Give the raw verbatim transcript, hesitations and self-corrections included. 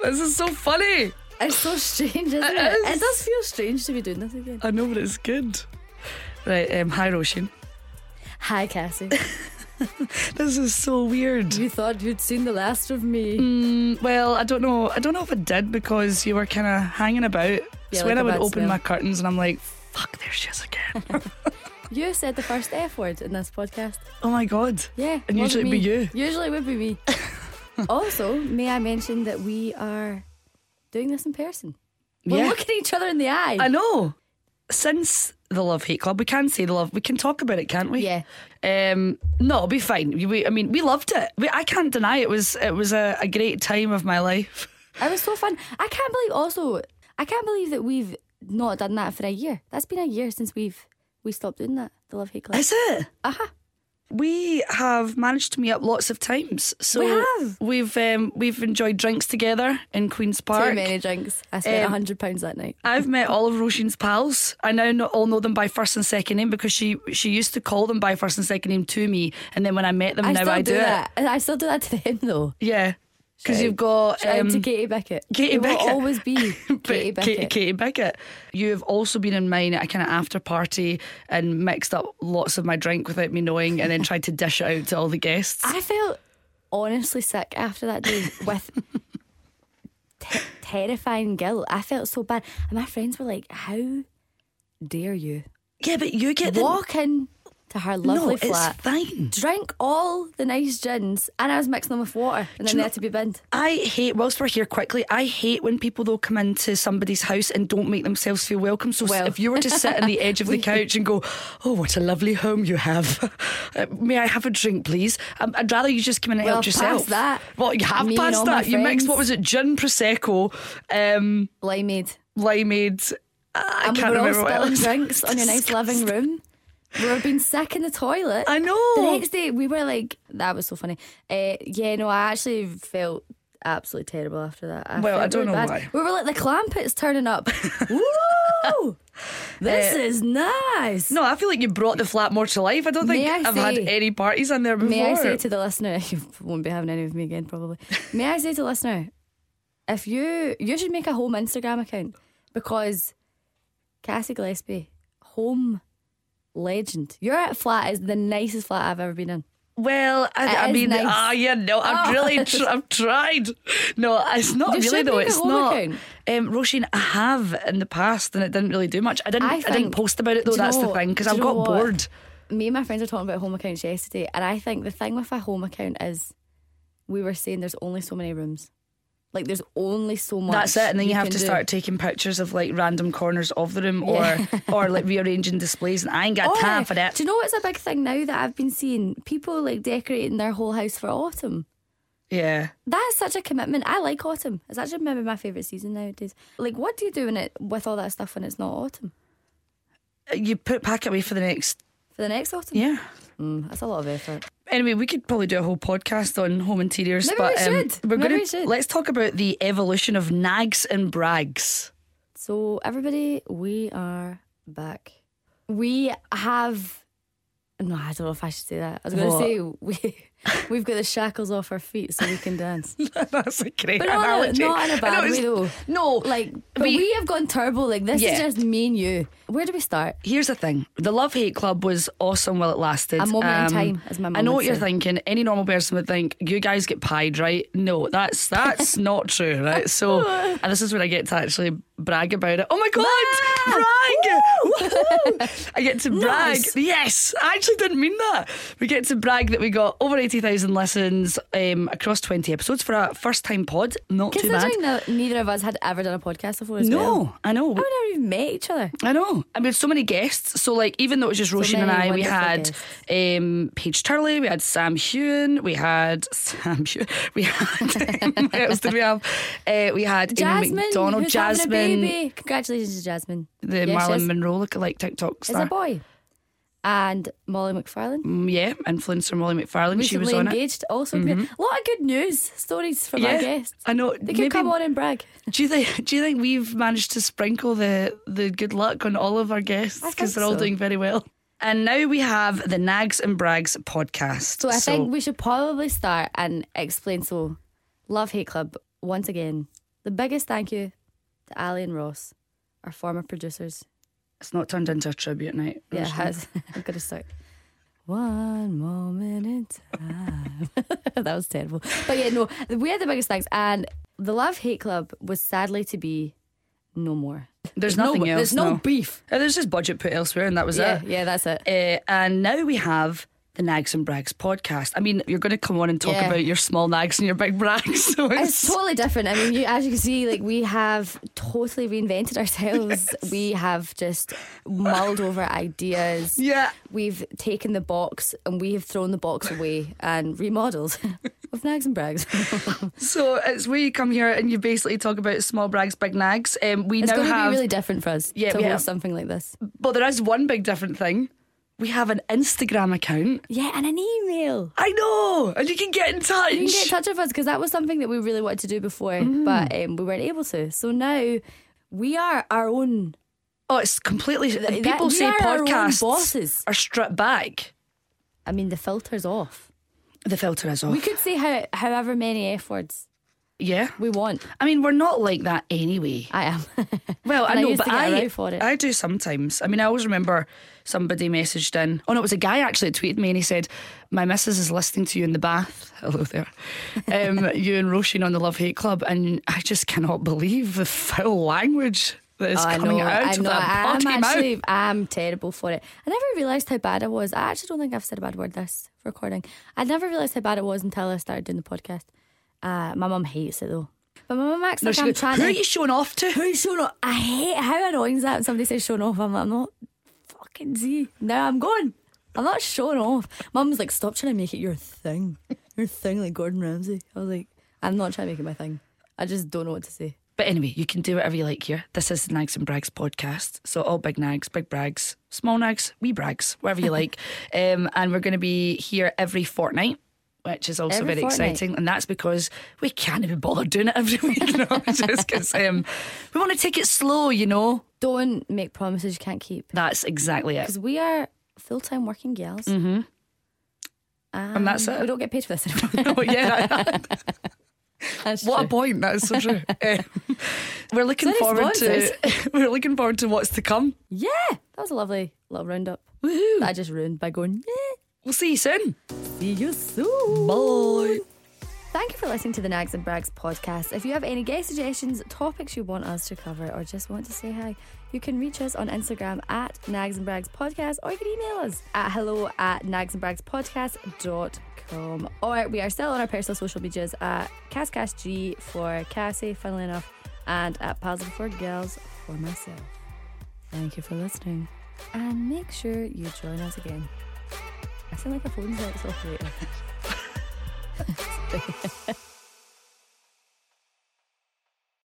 This is so funny. It's so strange, isn't it? It It, is. does feel strange to be doing this again. I know, but it's good. Right, um, hi Roisin. Hi, Cassie. This is so weird. You thought you'd seen the last of me. Mm, well, I don't know. I don't know if I did because you were kind of hanging about. Yeah, so like when a I would bad open smell. my curtains and I'm like, fuck, there she is again. You said the first F word in this podcast. Oh my god. Yeah. And wasn't usually it'd me. be you. Usually it would be me. Also, may I mention that we are doing this in person? We're Yeah. looking each other in the eye. I know. Since the Love Hate Club, we can say the love. We can talk about it, can't we? Yeah. Um, no, it'll be fine. We, I mean, we loved it. We, I can't deny it was it was a, a great time of my life. It was so fun. I can't believe also I can't believe that we've not done that for a year. That's been a year since we've we stopped doing that. The Love Hate Club. Is it? Uh-huh. We have managed to meet up lots of times. So We have. We've um, we've enjoyed drinks together in Queen's Park. Too many drinks. I spent a Um, hundred pounds that night. I've met all of Roisin's pals. I now know, all know them by first and second name because she she used to call them by first and second name to me, and then when I met them, I now still I do, do that. I still do that to them though. it. Yeah, because Shout- you've got Shout um, out to Katie Bickett. Katie it Bickett. will always be Katie Katie, Bickett. Katie Bickett. You have also been in mine at a kind of after party and mixed up lots of my drink without me knowing, and then tried to dish it out to all the guests. I felt honestly sick after that day with te- terrifying guilt. I felt so bad, and my friends were like, "How dare you yeah, but you get the walk in to her no, lovely it's flat, fine. drink all the nice gins, and I was mixing them with water, and then you they know- had to be binned." I hate, whilst we're here quickly, I hate when people though come into somebody's house and don't make themselves feel welcome. So Well, if you were to sit on the edge of the we- couch and go, oh, what a lovely home you have. Uh, may I have a drink, please? Um, I'd rather you just come in and Well, help yourself. past that. Well, you have Me and passed all my that. You mixed, friends. what was it, gin, Prosecco, um, Limeade. limeade. I And we can't were all remember what spilling else. drinks on your nice living room. We were being sick in the toilet. I know. The next day we were like, that was so funny. Uh, yeah, no, I actually felt absolutely terrible after that. I Well, felt I don't really know bad. why. We were like the Clampets turning up. Woo! This Uh, is nice. No, I feel like you brought the flat more to life. I don't think May I I've had say- any parties in there before. May I say to the listener, you won't be having any with me again probably. May I say to the listener, if you you should make a home Instagram account, because Cassie Gillespie, home legend. Your flat is the nicest flat I've ever been in. Well, I, It I is mean, nice. ah, yeah, no, I've Oh. really, tr- I've tried. No, it's not You really should though. make a It's home not. account. Um, Roisin, I have in the past, and it didn't really do much. I didn't, I I, didn't think- post about it though. do you That's know- the thing because do I've you know got what? bored. Me and my friends were talking about home accounts yesterday, and I think the thing with a home account is we were saying there's only so many rooms. Like there's only so much. That's it, and then you, have can to do. start taking pictures of like random corners of the room, Yeah. or or like rearranging displays, and I ain't got Or, time for that. do you know what's a big thing now that I've been seeing? People like decorating their whole house for autumn. Yeah. That's such a commitment. I like autumn. It's actually maybe my favourite season nowadays. Like, what do you do in it with all that stuff when it's not autumn? You put pack it away for the next. For the next autumn? Yeah. Mm, that's a lot of effort. Anyway, we could probably do a whole podcast on home interiors, Maybe but we um, should. we're Maybe gonna we should. let's talk about the evolution of nags and brags. So, everybody, we are back. We have. No, I don't know if I should say that. I was going to What? say we, we've got the shackles off our feet so we can dance. That's a great But not, analogy. not in a I know bad it's- way, though. No, Like, but we- we, have gone turbo. Like, this Yeah. is just me and you. Where do we start? Here's the thing: the Love Hate Club was awesome while it lasted. A moment in time, as my mum I know would what you're say. thinking. Any normal person would think you guys get pied, right? No, that's that's not true, right? So, and this is where I get to actually brag about it. Oh my god, brag! Woohoo! I get to brag. Nice. Yes, I actually didn't mean that. We get to brag that we got over eighty thousand listens um, across twenty episodes for a first time pod. Not too bad. Considering that neither of us had ever done a podcast before as well. No, I know. I would never even met each other. I know. I mean, so many guests. So, like, even though it was just Roisin and many I, we wonderful had guests. um, Paige Turley, we had Sam Hewen, we had Sam Hewen, we had what else did we have? Uh, we had Amy Jasmine, McDonald, who's having a Jasmine, baby. Congratulations to Jasmine. the Yeah, Marlon she's- Monroe lookalike TikTok Is star. a boy. And Molly McFarlane. Mm, yeah, influencer Molly McFarlane. She was Recently on it. engaged. Also, great. A lot of good news stories from our Yeah, guests. I know. They Maybe- could come on and brag. Do you think? Do you think we've managed to sprinkle the the good luck on all of our guests I because think they're all so. doing very well? And now we have the Nags and Brags podcast. So I think we should probably start and explain. So, Love Hate Club, once again, The biggest thank you to Ali and Ross, our former producers. It's not turned into a tribute night. Yeah, it has. I'm going to start. One moment in time. That was terrible. But yeah, no, we had the biggest thanks. And the Love Hate Club was sadly to be no more. There's, There's nothing no, else. There's no, no beef. Uh, There's just budget put elsewhere, and that was Yeah, it. yeah, that's it. Uh, and now we have the Nags and Brags podcast. I mean, you're going to come on and talk Yeah. about your small nags and your big brags. So it's, It's totally different. I mean, you, as you can see, like we have totally reinvented ourselves. Yes. We have just mulled over ideas. yeah. We've taken the box and we have thrown the box away and remodelled with Nags and Brags. So it's where you come here and you basically talk about small brags, big nags. Um, we It's now going to have. be really different for us Yeah, to we host have- something like this. But there is one big different thing. We have an Instagram account. Yeah, and an email. I know, and you can get in touch. You can get in touch with us because that was something that we really wanted to do before, Mm-hmm. but um, we weren't able to. So now we are our own. Oh, it's completely. that- people we say are our own podcasts bosses. are stripped back. I mean, the filter's off. The filter is off. We could say how, however many F words yeah. we want. I mean, we're not like that anyway. I am. Well, I And I know, used but to get I, around for it. I do sometimes. I mean, I always remember somebody messaged in. Oh no, it was a guy actually that tweeted me, and he said, "My missus is listening to you in the bath." Hello there. Um, you and Roisin on the Love Hate Club, and I just cannot believe the foul language that is Oh, I coming know, out I of know. that I'm potty actually, mouth. I'm terrible for it. I never realised how bad I was. I actually don't think I've said a bad word this recording. I never realised how bad it was until I started doing the podcast. Uh, my mum hates it though. But my mum acts No, like she I'm goes, trying who are to. you showing off to? Who are you showing off? I hate how annoying is that when somebody says showing off. I'm like, I'm not fucking Z. Now I'm going. I'm not showing off. Mum's like, stop trying to make it your thing. Your thing like Gordon Ramsay. I was like, I'm not trying to make it my thing. I just don't know what to say. But anyway, you can do whatever you like here. This is the Nags and Brags podcast. So all big nags, big brags, small nags, wee brags, whatever you like. Um, and we're going to be here every fortnight, which is also Every very fortnight. exciting. And that's because we can't be bothered doing it every week. You know? Just because um, we want to take it slow, you know. Don't make promises you can't keep. That's exactly it. Because we are full-time working gals. Mm-hmm. And that's it. We don't get paid for this anymore. Oh, yeah. that- That's what true. a point. That is so true. Um, we're looking Is there any forward to we're looking forward to what's to come. Yeah, that was a lovely little roundup. Woohoo. That I just ruined by going, yeah. We'll see you soon. See you soon. Bye. Thank you for listening to the Nags and Brags podcast. If you have any guest suggestions, topics you want us to cover, or just want to say hi, you can reach us on Instagram at Nags and Brags Podcast, or you can email us at hello at nags and brags podcast dot com. Or we are still on our personal social medias at CassCassG for Cassie, funnily enough, and at Positive for Girls for myself. Thank you for listening, and make sure you join us again. I sound like a phone sex operator.